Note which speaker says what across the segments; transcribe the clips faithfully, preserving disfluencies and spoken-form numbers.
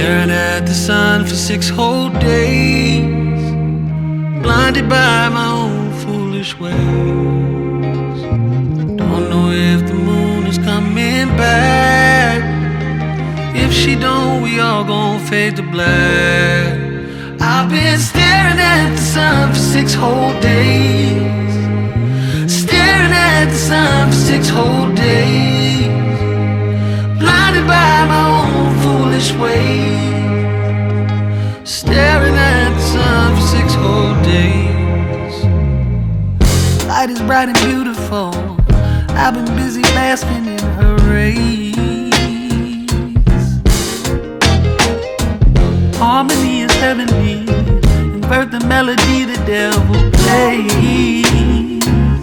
Speaker 1: Staring at the sun for six whole days, blinded by my own foolish ways. Don't know if the moon is coming back. If she don't, we all gon' fade to black. I've been staring at the sun for six whole days, staring at the sun for six whole days, blinded by my own foolish ways. Staring at the sun for six whole days. Light is bright and beautiful. I've been busy basking in her rays. Harmony is heavenly. Invert the melody the devil plays.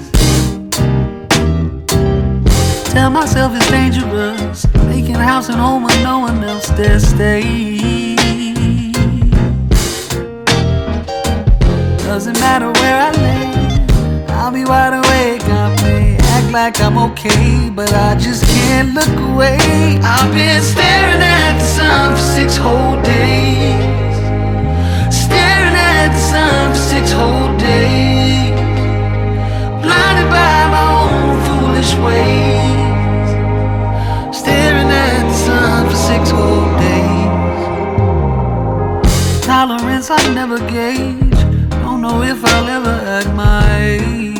Speaker 1: Tell myself it's dangerous, making house and home when no one else there stays. Doesn't matter where I lay, I'll be wide awake. I may act like I'm okay, but I just can't look away. I've been staring at the sun for six whole days, staring at the sun for six whole days, blinded by my own foolish ways. Staring at the sun for six whole days. Tolerance I never gauge. Don't know if I'll ever act my age.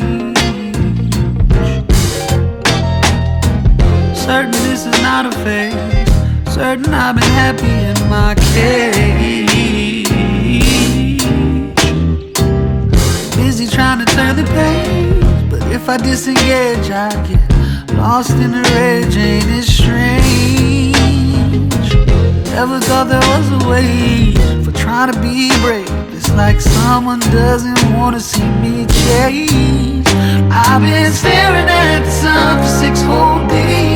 Speaker 1: Certain this is not a phase. Certain I've been happy in my cage. Busy trying to turn the page, but if I disengage, I get lost in the rage. Ain't it strange? Never thought there was a way for trying to be brave. It's like someone doesn't want to see me change. I've been staring at the sun for six whole days,